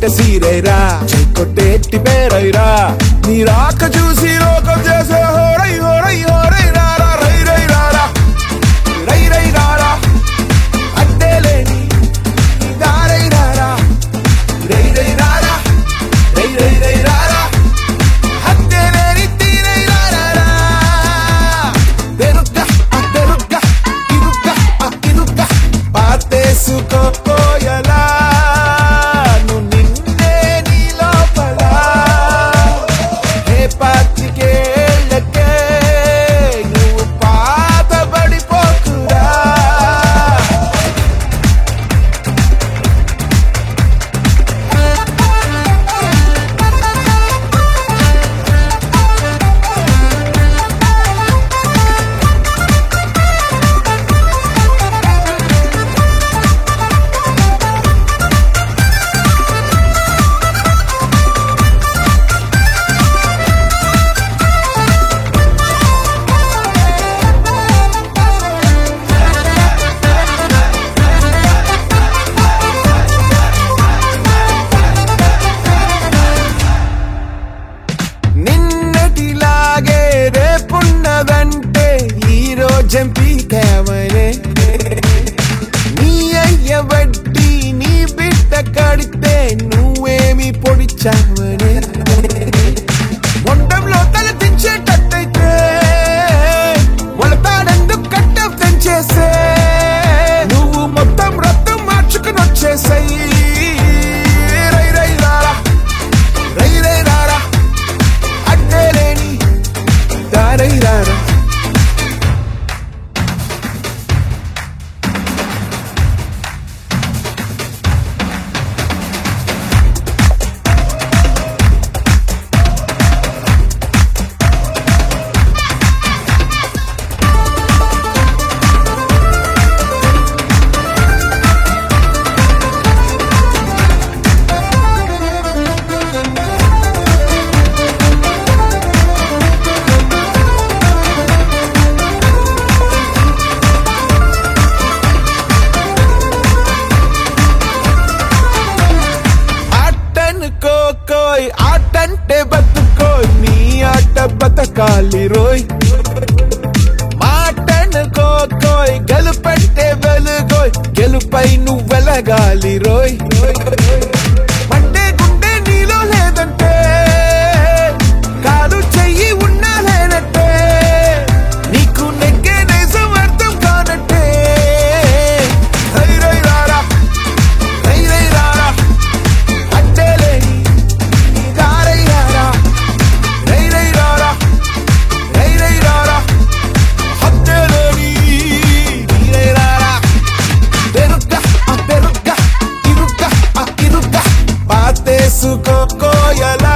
పట్ట సీరైరా కొట్టేట్టి పేరైరా నీ రాక చూసి లోకం చేసే హోరై హోరై హోరై రారా రై రై రారా రై రై రారా అడ్డేలేని దారై రారా రై రై రారా రై రై రై రారా అడ్డేలేని తీరై రారా తెరుగ్గా తెరుగ్గా ఇరుగ్గా ఇరుగ్గా పాతేసుకోయలా చంపీకావనే నీ అయ్య వడ్డీ నీ బిడ్డ కడితే నువ్వేమి పొడిచావనే మొండంలో తల దించేటట్టయితే మొలతాడెందుకు కట్ట తెంచేసే నువ్వు మొత్తం రక్తం మార్చుకుని వచ్చేసాయి రై రై రారా రై రై రారా అడ్డేలేని దారై రారా ఆటంటే బతుకోయ్ నీ ఆట బతకాలి రోయ్ మాటనుకోయ్ గెలుపంటే వెలుగోయ్ గెలుపై నువ్వెలగాలి రోయ్ మండే గుండె నీలో లేదంటే కాలు చెయ్యి ఉన్నా లేనట్టే నీకు నెగ్గే నిజం అర్థం కానట్టే రై రై రారా రై రై రారా అడ్డేలేని పాతేసుకోయలా